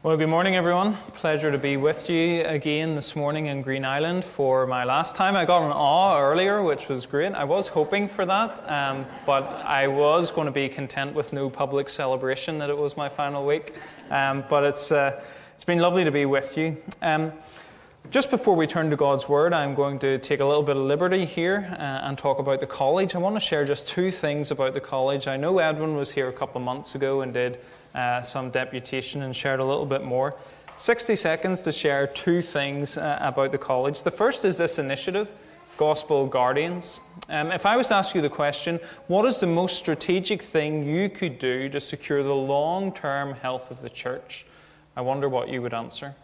Well, good morning, everyone. Pleasure to be with you again this morning in Green Island for my last time. I got an awe earlier, which was great. I was hoping for that, but I was going to be content with no public celebration that it was my final week. But it's been lovely to be with you. Just before we turn to God's Word, I'm going to take a little bit of liberty here and talk about the college. I want to share just two things about the college. I know Edwin was here a couple of months ago and did some deputation and shared a little bit more. 60 seconds to share two things about the college. The first is this initiative, Gospel Guardians. If I was to ask you the question, what is the most strategic thing you could do to secure the long-term health of the church? I wonder what you would answer.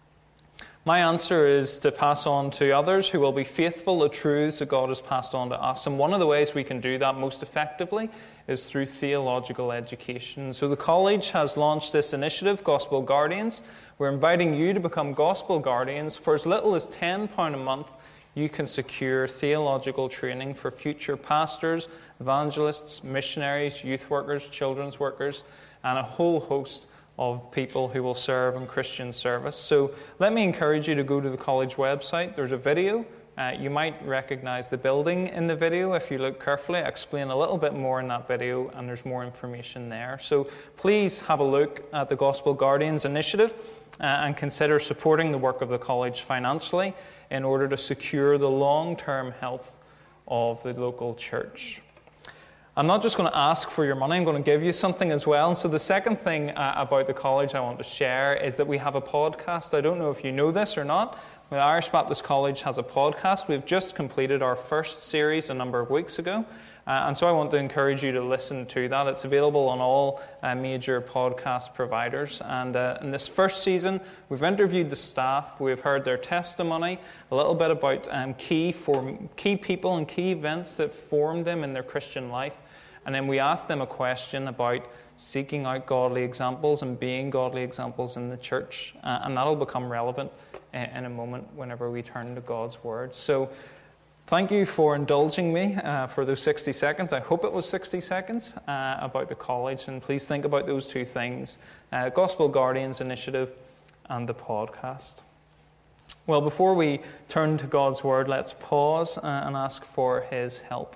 My answer is to pass on to others who will be faithful the truths that God has passed on to us. And one of the ways we can do that most effectively is through theological education. So the college has launched this initiative, Gospel Guardians. We're inviting you to become Gospel Guardians. For as little as £10 a month, you can secure theological training for future pastors, evangelists, missionaries, youth workers, children's workers, and a whole host of people who will serve in Christian service. So let me encourage you to go to the college website. There's a video. You might recognize the building in the video if you look carefully. I explain a little bit more in that video, and there's more information there. So please have a look at the Gospel Guardians initiative and consider supporting the work of the college financially in order to secure the long-term health of the local church. I'm not just going to ask for your money, I'm going to give you something as well. And so the second thing about the college I want to share is that we have a podcast. I don't know if you know this or not. The Irish Baptist College has a podcast. We've just completed our first series a number of weeks ago. And so I want to encourage you to listen to that. It's available on all major podcast providers. And in this first season, we've interviewed the staff. We've heard their testimony, a little bit about key people and key events that formed them in their Christian life. And then we asked them a question about seeking out godly examples and being godly examples in the church. And that'll become relevant in a moment whenever we turn to God's Word. So thank you for indulging me for those 60 seconds. I hope it was 60 seconds about the college. And please think about those two things, Gospel Guardians Initiative and the podcast. Well, before we turn to God's Word, let's pause and ask for His help.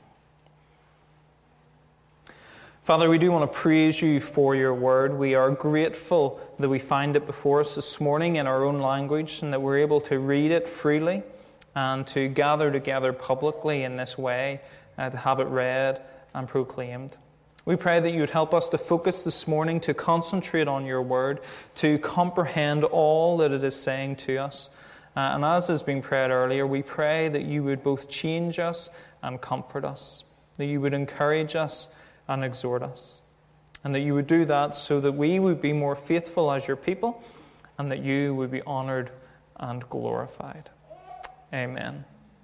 Father, we do want to praise you for your word. We are grateful that we find it before us this morning in our own language and that we're able to read it freely and to gather together publicly in this way, to have it read and proclaimed. We pray that you would help us to focus this morning, to concentrate on your word, to comprehend all that it is saying to us. And as has been prayed earlier, we pray that you would both change us and comfort us, that you would encourage us and exhort us, and that you would do that so that we would be more faithful as your people and that you would be honored and glorified. Amen.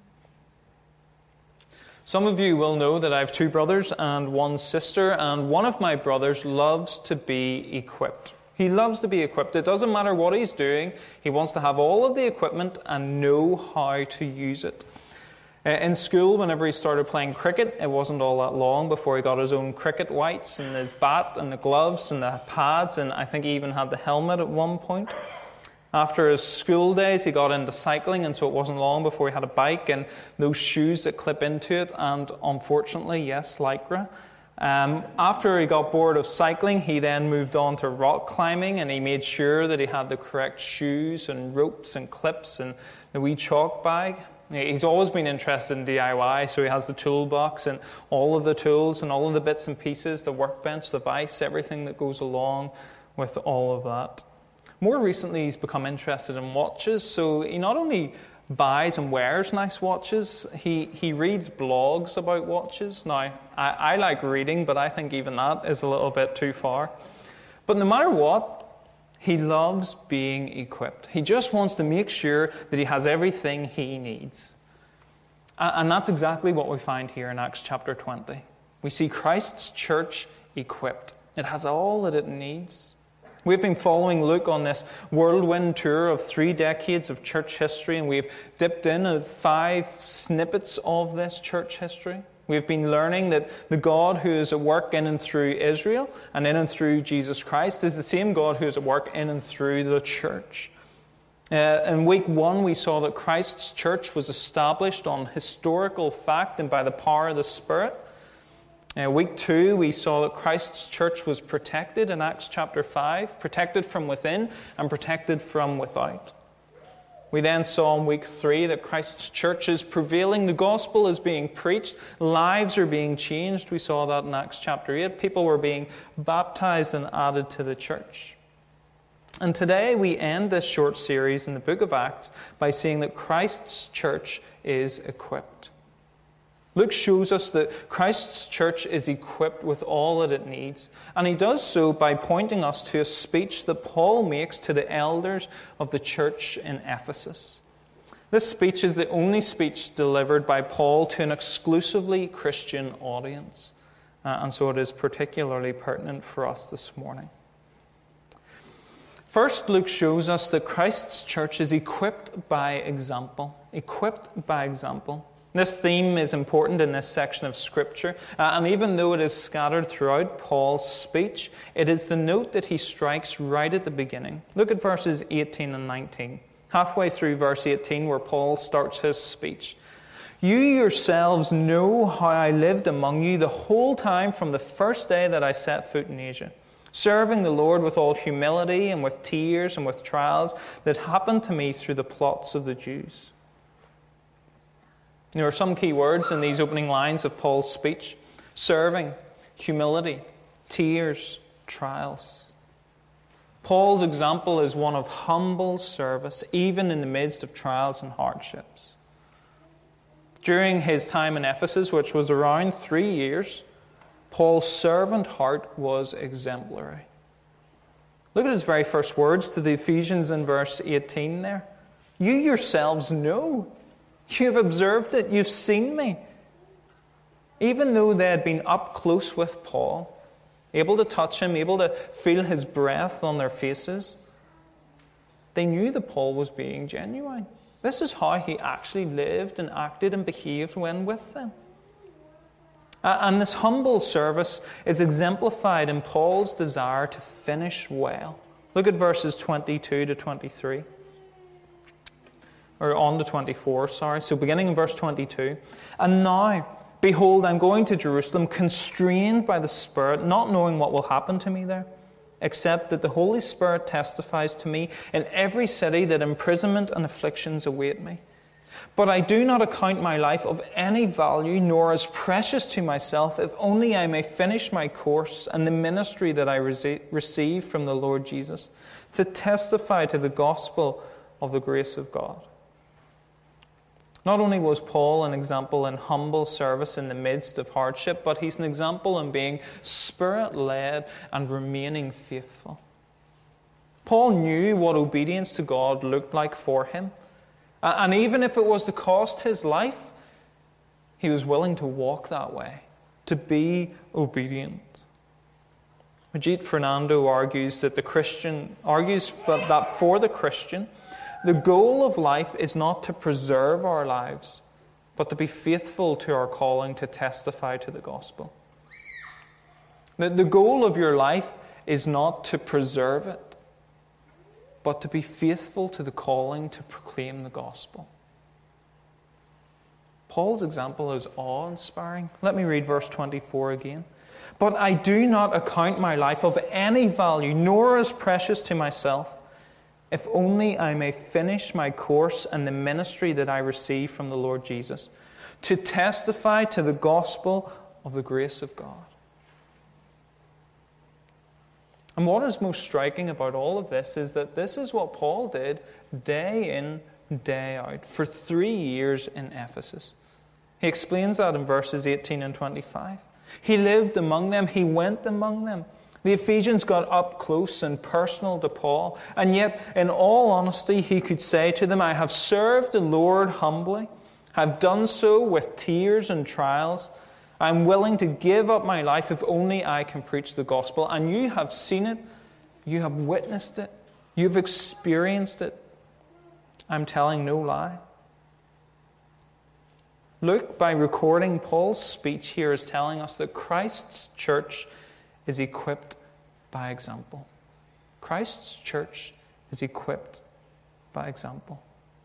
Some of you will know that I have two brothers and one sister, and one of my brothers loves to be equipped. He loves to be equipped. It doesn't matter what he's doing. He wants to have all of the equipment and know how to use it. In school, whenever he started playing cricket, it wasn't all that long before he got his own cricket whites and his bat and the gloves and the pads, and I think he even had the helmet at one point. After his school days, he got into cycling, and so it wasn't long before he had a bike and those shoes that clip into it, and unfortunately, yes, Lycra. After he got bored of cycling, he then moved on to rock climbing, and he made sure that he had the correct shoes and ropes and clips and the wee chalk bag. He's always been interested in DIY, so he has the toolbox and all of the tools and all of the bits and pieces, the workbench, the vise, everything that goes along with all of that. More recently, he's become interested in watches, so he not only buys and wears nice watches, he reads blogs about watches. Now, I like reading, but I think even that is a little bit too far. But no matter what, he loves being equipped. He just wants to make sure that he has everything he needs. And that's exactly what we find here in Acts chapter 20. We see Christ's church equipped. It has all that it needs. We've been following Luke on this whirlwind tour of 3 decades of church history, and we've dipped in at 5 snippets of this church history. We've been learning that the God who is at work in and through Israel and in and through Jesus Christ is the same God who is at work in and through the church. In week 1, we saw that Christ's church was established on historical fact and by the power of the Spirit. Week 2, we saw that Christ's church was protected in Acts chapter 5, protected from within and protected from without. We then saw in week 3 that Christ's church is prevailing, the gospel is being preached, lives are being changed. We saw that in Acts chapter 8. People were being baptized and added to the church. And today we end this short series in the book of Acts by saying that Christ's church is equipped. Luke shows us that Christ's church is equipped with all that it needs. And he does so by pointing us to a speech that Paul makes to the elders of the church in Ephesus. This speech is the only speech delivered by Paul to an exclusively Christian audience. And so it is particularly pertinent for us this morning. First, Luke shows us that Christ's church is equipped by example. Equipped by example. This theme is important in this section of Scripture, and even though it is scattered throughout Paul's speech, it is the note that he strikes right at the beginning. Look at verses 18 and 19. Halfway through verse 18, where Paul starts his speech. You yourselves know how I lived among you the whole time from the first day that I set foot in Asia, serving the Lord with all humility and with tears and with trials that happened to me through the plots of the Jews. There are some key words in these opening lines of Paul's speech. Serving, humility, tears, trials. Paul's example is one of humble service, even in the midst of trials and hardships. During his time in Ephesus, which was around 3 years, Paul's servant heart was exemplary. Look at his very first words to the Ephesians in verse 18 there. You yourselves know. You've observed it. You've seen me. Even though they had been up close with Paul, able to touch him, able to feel his breath on their faces, they knew that Paul was being genuine. This is how he actually lived and acted and behaved when with them. And this humble service is exemplified in Paul's desire to finish well. Look at verses 22 to 23. Or on to 24, sorry. So beginning in verse 22. And now, behold, I'm going to Jerusalem, constrained by the Spirit, not knowing what will happen to me there, except that the Holy Spirit testifies to me in every city that imprisonment and afflictions await me. But I do not account my life of any value, nor as precious to myself, if only I may finish my course and the ministry that I receive from the Lord Jesus, to testify to the gospel of the grace of God. Not only was Paul an example in humble service in the midst of hardship, but he's an example in being Spirit-led and remaining faithful. Paul knew what obedience to God looked like for him. And even if it was to cost his life, he was willing to walk that way, to be obedient. Majid Fernando argues that for the Christian, the goal of life is not to preserve our lives, but to be faithful to our calling to testify to the gospel. The goal of your life is not to preserve it, but to be faithful to the calling to proclaim the gospel. Paul's example is awe-inspiring. Let me read verse 24 again. But I do not account my life of any value, nor as precious to myself, if only I may finish my course and the ministry that I receive from the Lord Jesus, to testify to the gospel of the grace of God. And what is most striking about all of this is that this is what Paul did day in, day out, for 3 years in Ephesus. He explains that in verses 18 and 25. He lived among them, he went among them. The Ephesians got up close and personal to Paul, and yet, in all honesty, he could say to them, I have served the Lord humbly, have done so with tears and trials. I'm willing to give up my life if only I can preach the gospel. And you have seen it, you have witnessed it, you've experienced it. I'm telling no lie. Luke, by recording Paul's speech here, is telling us that Christ's church is equipped by example. Christ's church is equipped by example.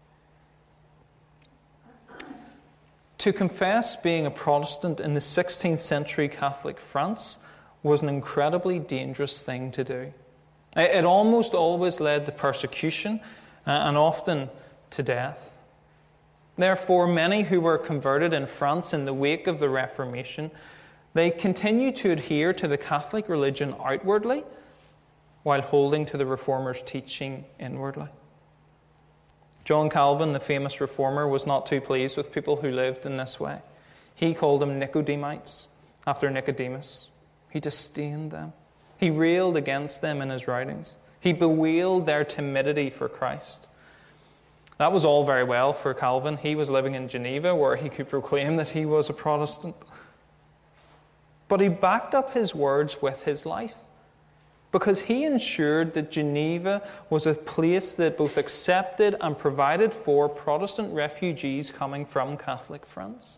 To confess being a Protestant in the 16th century Catholic France was an incredibly dangerous thing to do. It almost always led to persecution and often to death. Therefore, many who were converted in France in the wake of the Reformation, they continued to adhere to the Catholic religion outwardly while holding to the Reformers' teaching inwardly. John Calvin, the famous reformer, was not too pleased with people who lived in this way. He called them Nicodemites, after Nicodemus. He disdained them. He railed against them in his writings. He bewailed their timidity for Christ. That was all very well for Calvin. He was living in Geneva, where he could proclaim that he was a Protestant. But he backed up his words with his life, because he ensured that Geneva was a place that both accepted and provided for Protestant refugees coming from Catholic France.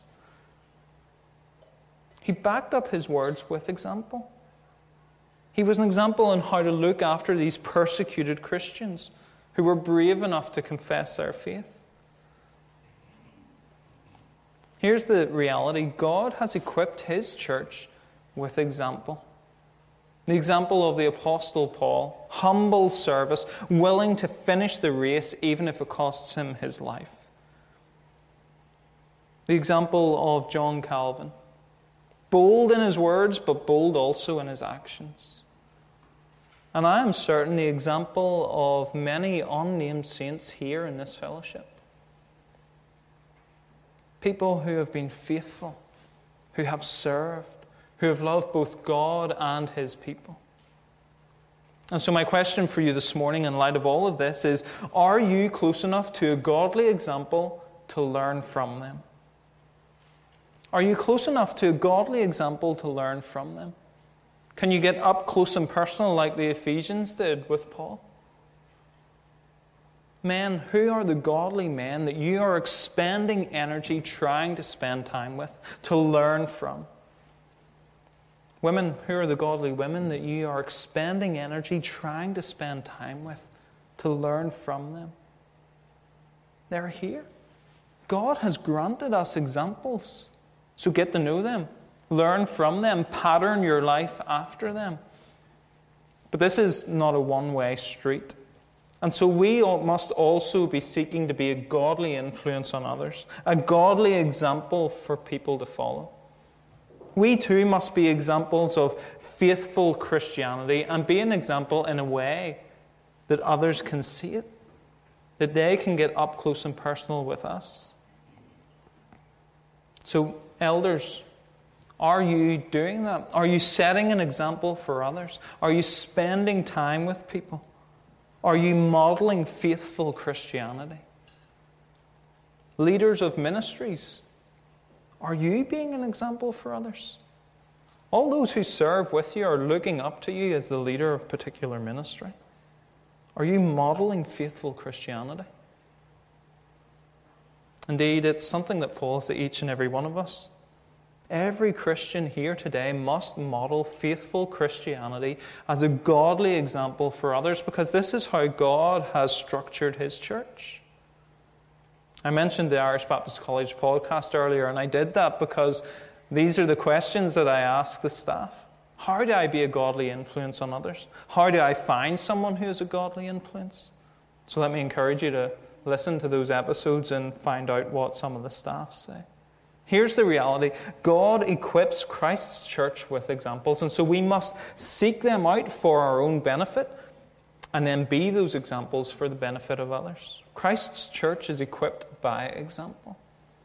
He backed up his words with example. He was an example on how to look after these persecuted Christians who were brave enough to confess their faith. Here's the reality. God has equipped his church with example. The example of the Apostle Paul, humble service, willing to finish the race even if it costs him his life. The example of John Calvin, bold in his words, but bold also in his actions. And I am certain the example of many unnamed saints here in this fellowship. People who have been faithful, who have served, who have loved both God and his people. And so my question for you this morning in light of all of this is, are you close enough to a godly example to learn from them? Are you close enough to a godly example to learn from them? Can you get up close and personal like the Ephesians did with Paul? Men, who are the godly men that you are expending energy trying to spend time with, to learn from? Women, who are the godly women that you are expending energy trying to spend time with, to learn from them? They're here. God has granted us examples. So get to know them. Learn from them. Pattern your life after them. But this is not a one-way street. And so we must also be seeking to be a godly influence on others, a godly example for people to follow. We too must be examples of faithful Christianity and be an example in a way that others can see it, that they can get up close and personal with us. So, elders, are you doing that? Are you setting an example for others? Are you spending time with people? Are you modeling faithful Christianity? Leaders of ministries, are you being an example for others? All those who serve with you are looking up to you as the leader of particular ministry. Are you modeling faithful Christianity? Indeed, it's something that falls to each and every one of us. Every Christian here today must model faithful Christianity as a godly example for others, because this is how God has structured his church. I mentioned the Irish Baptist College podcast earlier, and I did that because these are the questions that I ask the staff. How do I be a godly influence on others? How do I find someone who is a godly influence? So let me encourage you to listen to those episodes and find out what some of the staff say. Here's the reality. God equips Christ's church with examples, and so we must seek them out for our own benefit and then be those examples for the benefit of others. Christ's church is equipped by example.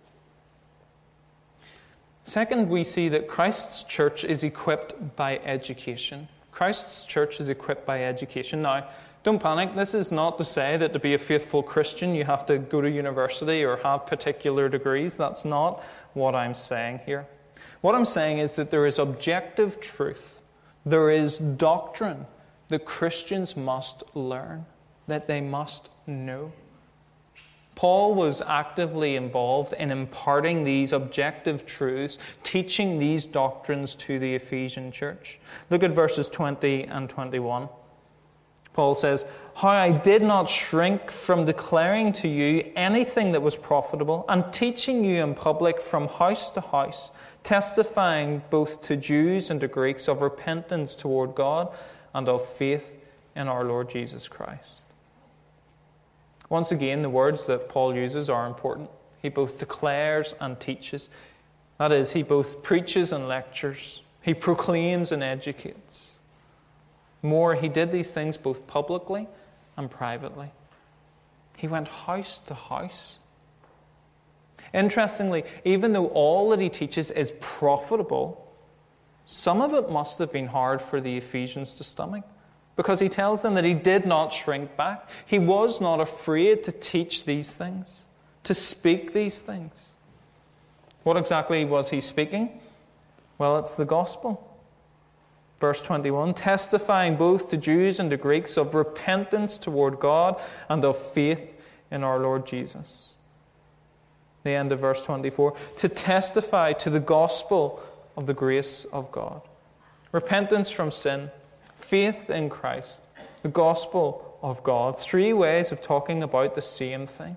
Second, we see that Christ's church is equipped by education. Christ's church is equipped by education. Now, don't panic. This is not to say that to be a faithful Christian you have to go to university or have particular degrees. That's not what I'm saying here. What I'm saying is that there is objective truth. There is doctrine that Christians must learn, that they must know. Paul was actively involved in imparting these objective truths, teaching these doctrines to the Ephesian church. Look at verses 20 and 21. Paul says, "How I did not shrink from declaring to you anything that was profitable, and teaching you in public from house to house, testifying both to Jews and to Greeks of repentance toward God and of faith in our Lord Jesus Christ." Once again, the words that Paul uses are important. He both declares and teaches. That is, he both preaches and lectures. He proclaims and educates. More, he did these things both publicly and privately. He went house to house. Interestingly, even though all that he teaches is profitable, some of it must have been hard for the Ephesians to stomach, because he tells them that he did not shrink back. He was not afraid to teach these things, to speak these things. What exactly was he speaking? Well, it's the gospel. Verse 21, testifying both to Jews and to Greeks of repentance toward God and of faith in our Lord Jesus. The end of verse 24, to testify to the gospel of the grace of God. Repentance from sin, faith in Christ, the gospel of God. Three ways of talking about the same thing.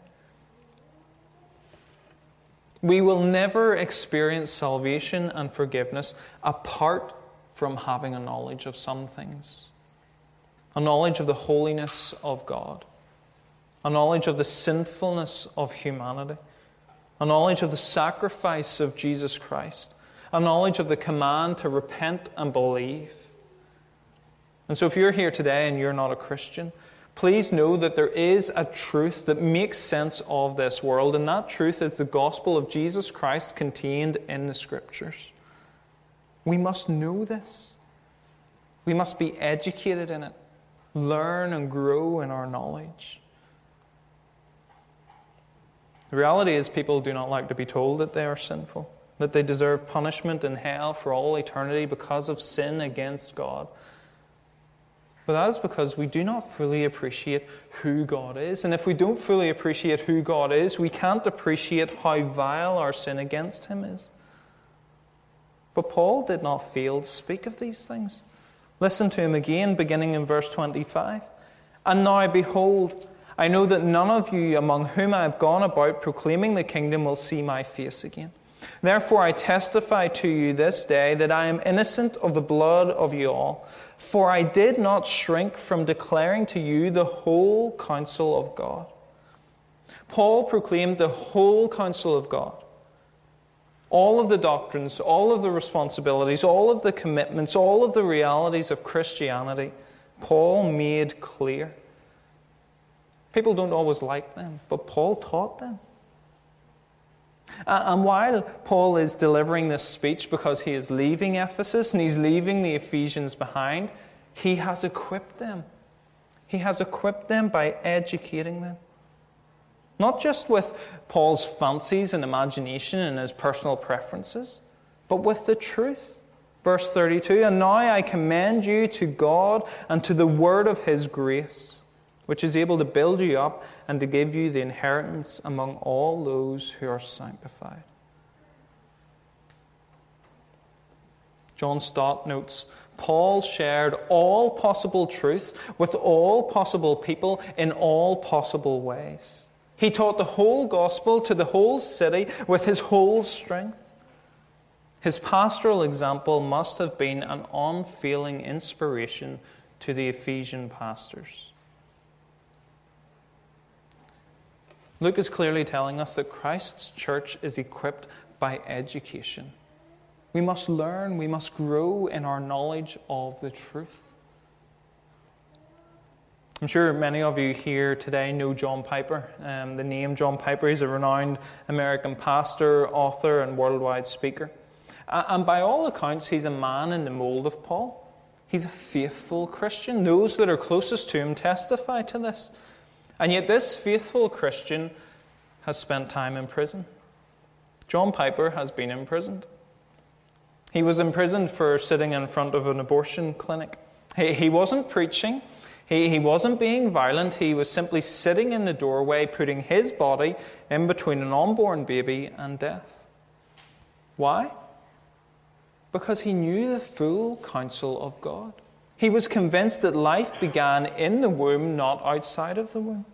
We will never experience salvation and forgiveness apart from having a knowledge of some things. A knowledge of the holiness of God. A knowledge of the sinfulness of humanity. A knowledge of the sacrifice of Jesus Christ. A knowledge of the command to repent and believe. And so if you're here today and you're not a Christian, please know that there is a truth that makes sense of this world, and that truth is the gospel of Jesus Christ contained in the Scriptures. We must know this. We must be educated in it, learn and grow in our knowledge. The reality is people do not like to be told that they are sinful, that they deserve punishment in hell for all eternity because of sin against God. But that is because we do not fully appreciate who God is. And if we don't fully appreciate who God is, we can't appreciate how vile our sin against Him is. But Paul did not fail to speak of these things. Listen to him again, beginning in verse 25. "And now, behold, I know that none of you among whom I have gone about proclaiming the kingdom will see my face again. Therefore I testify to you this day that I am innocent of the blood of you all. For I did not shrink from declaring to you the whole counsel of God." Paul proclaimed the whole counsel of God. All of the doctrines, all of the responsibilities, all of the commitments, all of the realities of Christianity, Paul made clear. People don't always like them, but Paul taught them. And while Paul is delivering this speech because he is leaving Ephesus and he's leaving the Ephesians behind, he has equipped them. He has equipped them by educating them. Not just with Paul's fancies and imagination and his personal preferences, but with the truth. Verse 32, "And now I commend you to God and to the word of His grace, which is able to build you up and to give you the inheritance among all those who are sanctified." John Stott notes, Paul shared all possible truth with all possible people in all possible ways. He taught the whole gospel to the whole city with his whole strength. His pastoral example must have been an unfailing inspiration to the Ephesian pastors. Luke is clearly telling us that Christ's church is equipped by education. We must learn, we must grow in our knowledge of the truth. I'm sure many of you here today know John Piper. The name John Piper, he's a renowned American pastor, author, and worldwide speaker. And by all accounts, he's a man in the mold of Paul. He's a faithful Christian. Those that are closest to him testify to this. And yet this faithful Christian has spent time in prison. John Piper has been imprisoned. He was imprisoned for sitting in front of an abortion clinic. He wasn't preaching. He wasn't being violent. He was simply sitting in the doorway, putting his body in between an unborn baby and death. Why? Because he knew the full counsel of God. He was convinced that life began in the womb, not outside of the womb.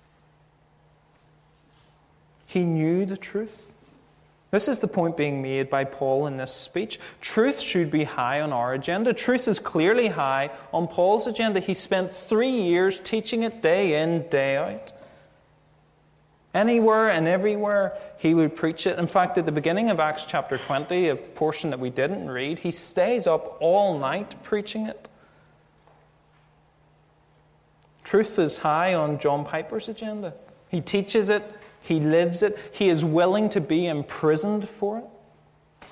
He knew the truth. This is the point being made by Paul in this speech. Truth should be high on our agenda. Truth is clearly high on Paul's agenda. He spent 3 years teaching it day in, day out. Anywhere and everywhere he would preach it. In fact, at the beginning of Acts chapter 20, a portion that we didn't read, he stays up all night preaching it. Truth is high on John Piper's agenda. He teaches it. He lives it. He is willing to be imprisoned for it.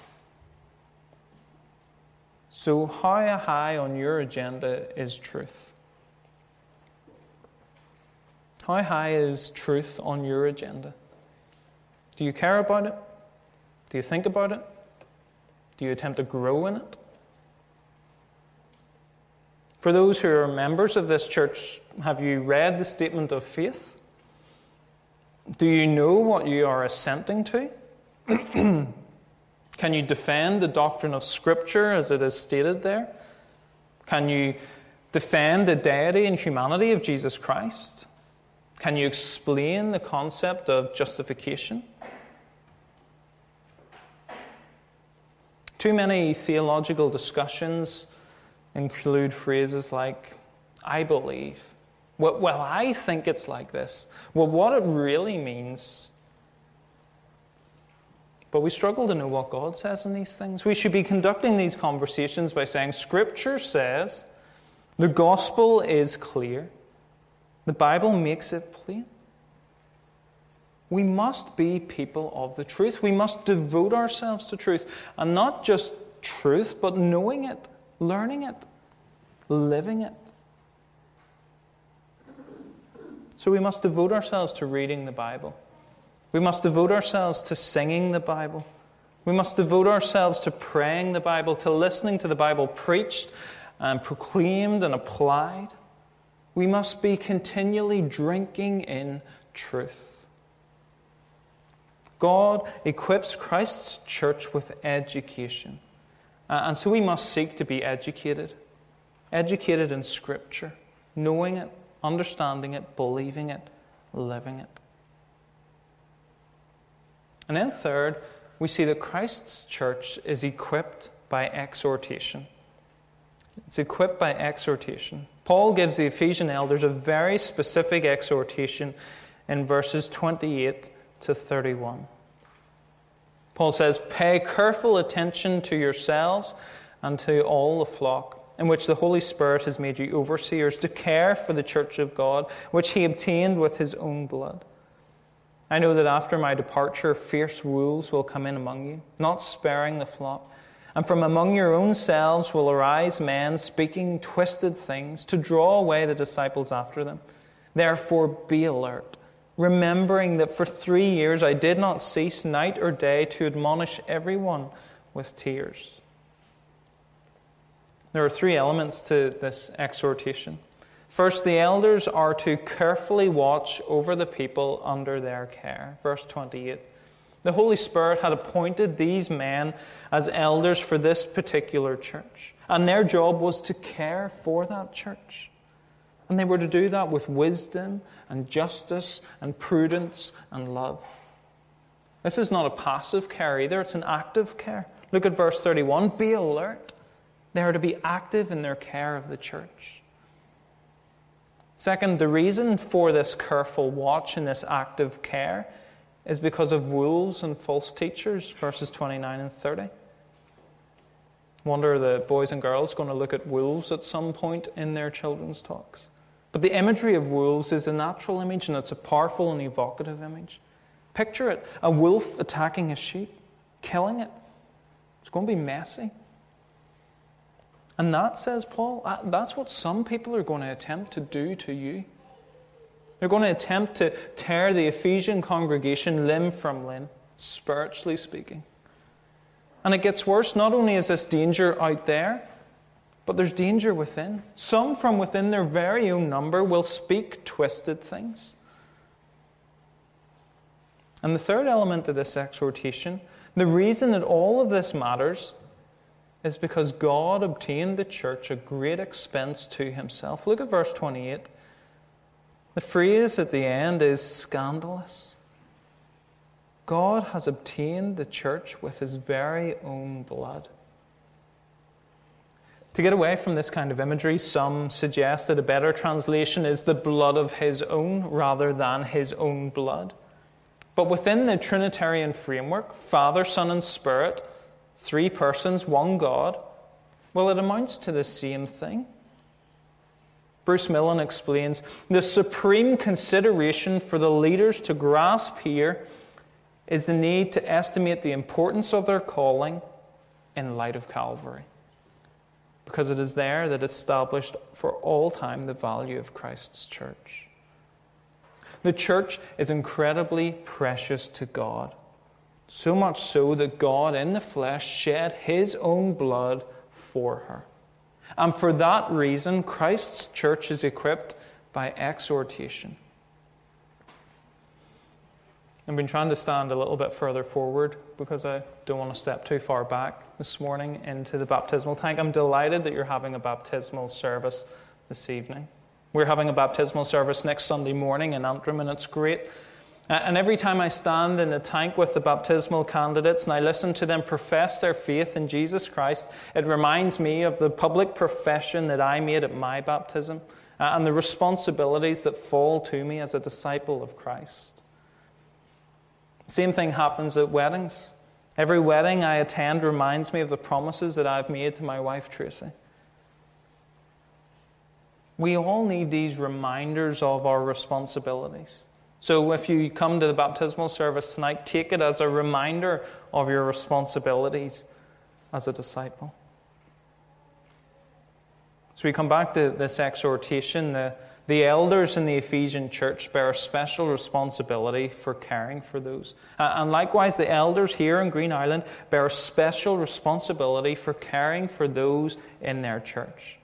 So how high on your agenda is truth? How high is truth on your agenda? Do you care about it? Do you think about it? Do you attempt to grow in it? For those who are members of this church, have you read the statement of faith? Do you know what you are assenting to? Can you defend the doctrine of Scripture as it is stated there? Can you defend the deity and humanity of Jesus Christ? Can you explain the concept of justification? Too many theological discussions include phrases like, I believe. Well, I think it's like this. Well, what it really means. But we struggle to know what God says in these things. We should be conducting these conversations by saying, Scripture says, the gospel is clear. The Bible makes it plain. We must be people of the truth. We must devote ourselves to truth. And not just truth, but knowing it, learning it, living it. So we must devote ourselves to reading the Bible. We must devote ourselves to singing the Bible. We must devote ourselves to praying the Bible, to listening to the Bible preached and proclaimed and applied. We must be continually drinking in truth. God equips Christ's church with education. And so we must seek to be educated. Educated in Scripture, knowing it, understanding it, believing it, living it. And then third, we see that Christ's church is equipped by exhortation. It's equipped by exhortation. Paul gives the Ephesian elders a very specific exhortation in verses 28 to 31. Paul says, pay careful attention to yourselves and to all the flock, in which the Holy Spirit has made you overseers, to care for the church of God, which he obtained with his own blood. I know that after my departure, fierce wolves will come in among you, not sparing the flock. And from among your own selves will arise men speaking twisted things to draw away the disciples after them. Therefore be alert, remembering that for 3 years I did not cease night or day to admonish everyone with tears. There are 3 elements to this exhortation. First, the elders are to carefully watch over the people under their care. Verse 28. The Holy Spirit had appointed these men as elders for this particular church. And their job was to care for that church. And they were to do that with wisdom and justice and prudence and love. This is not a passive care either, it's an active care. Look at verse 31. Be alert. They are to be active in their care of the church. Second, the reason for this careful watch and this active care is because of wolves and false teachers, verses 29 and 30. Wonder are the boys and girls going to look at wolves at some point in their children's talks. But the imagery of wolves is a natural image, and it's a powerful and evocative image. Picture it, a wolf attacking a sheep, killing it. It's going to be messy. And that, says Paul, that's what some people are going to attempt to do to you. They're going to attempt to tear the Ephesian congregation limb from limb, spiritually speaking. And it gets worse. Not only is this danger out there, But there's danger within. Some from within their very own number will speak twisted things. And the third element of this exhortation, the reason that all of this matters is because God obtained the church at great expense to himself. Look at verse 28. The phrase at the end is scandalous. God has obtained the church with his very own blood. To get away from this kind of imagery, some suggest that a better translation is the blood of his own rather than his own blood. But within the Trinitarian framework, Father, Son, and Spirit, three persons, one God, well, it amounts to the same thing. Bruce Millen explains, the supreme consideration for the leaders to grasp here is the need to estimate the importance of their calling in light of Calvary. Because it is there that established for all time the value of Christ's church. The church is incredibly precious to God. So much so that God in the flesh shed his own blood for her. And for that reason, Christ's church is equipped by exhortation. I've been trying to stand a little bit further forward because I don't want to step too far back this morning into the baptismal tank. I'm delighted that you're having a baptismal service this evening. We're having a baptismal service next Sunday morning in Antrim, and it's great. And every time I stand in the tank with the baptismal candidates and I listen to them profess their faith in Jesus Christ, it reminds me of the public profession that I made at my baptism and the responsibilities that fall to me as a disciple of Christ. Same thing happens at weddings. Every wedding I attend reminds me of the promises that I've made to my wife, Tracy. We all need these reminders of our responsibilities. So if you come to the baptismal service tonight, take it as a reminder of your responsibilities as a disciple. So we come back to this exhortation. The elders in the Ephesian church bear a special responsibility for caring for those. And likewise, the elders here in Green Island bear a special responsibility for caring for those in their church.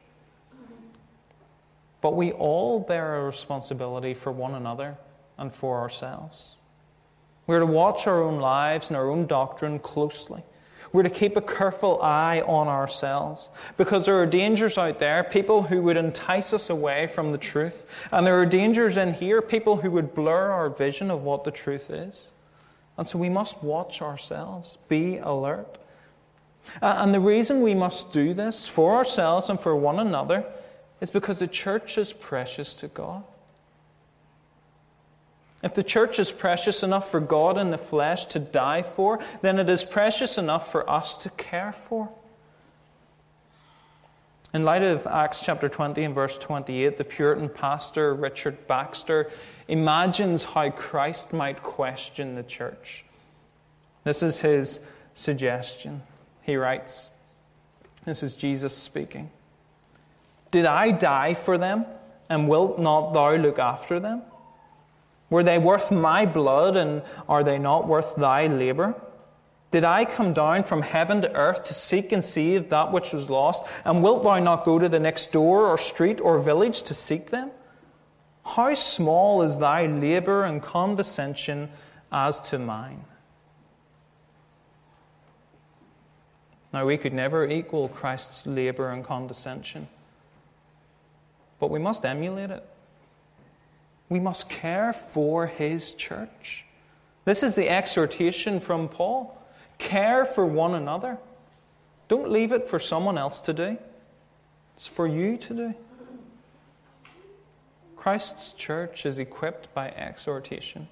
But we all bear a responsibility for one another and for ourselves. We're to watch our own lives and our own doctrine closely. We're to keep a careful eye on ourselves because there are dangers out there, people who would entice us away from the truth. And there are dangers in here, people who would blur our vision of what the truth is. And so we must watch ourselves, be alert. And the reason we must do this for ourselves and for one another is because the church is precious to God. If the church is precious enough for God in the flesh to die for, then it is precious enough for us to care for. In light of Acts chapter 20 and verse 28, the Puritan pastor Richard Baxter imagines how Christ might question the church. This is his suggestion. He writes, this is Jesus speaking. Did I die for them, and wilt not thou look after them? Were they worth my blood, and are they not worth thy labour? Did I come down from heaven to earth to seek and save that which was lost? And wilt thou not go to the next door or street or village to seek them? How small is thy labour and condescension as to mine? Now, we could never equal Christ's labour and condescension, but we must emulate it. We must care for his church. This is the exhortation from Paul. Care for one another. Don't leave it for someone else to do. It's for you to do. Christ's church is equipped by exhortation.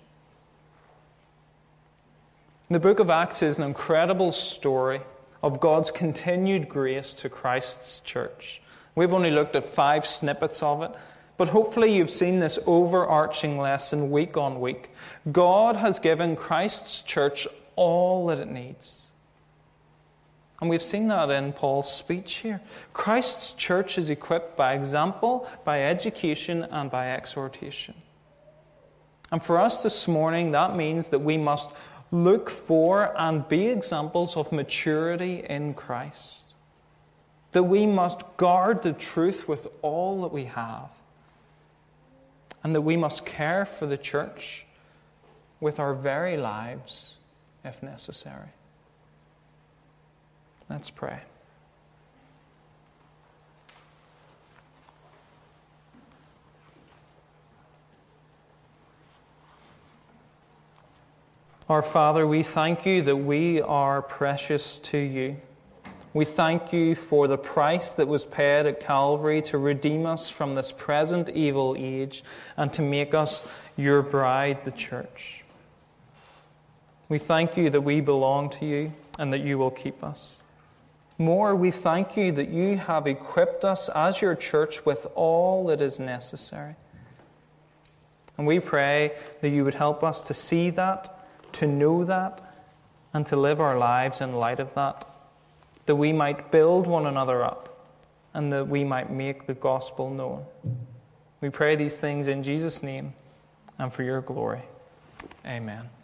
The book of Acts is an incredible story of God's continued grace to Christ's church. We've only looked at 5 snippets of it, but hopefully you've seen this overarching lesson week on week. God has given Christ's church all that it needs. And we've seen that in Paul's speech here. Christ's church is equipped by example, by education, and by exhortation. And for us this morning, that means that we must look for and be examples of maturity in Christ. that we must guard the truth with all that we have, and that we must care for the church with our very lives if necessary. Let's pray. Our Father, we thank you that we are precious to you. We thank you for the price that was paid at Calvary to redeem us from this present evil age and to make us your bride, the church. We thank you that we belong to you and that you will keep us. More, we thank you that you have equipped us as your church with all that is necessary. And we pray that you would help us to see that, to know that, and to live our lives in light of that we might build one another up, and that we might make the gospel known. We pray these things in Jesus' name and for your glory. Amen.